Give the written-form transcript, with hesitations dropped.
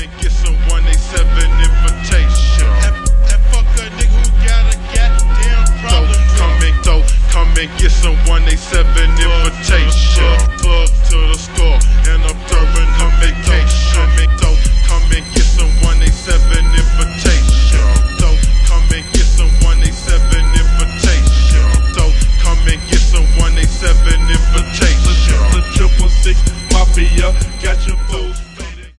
and get some 187 invitation. That fuck a nigga who got a goddamn problem. Come and get some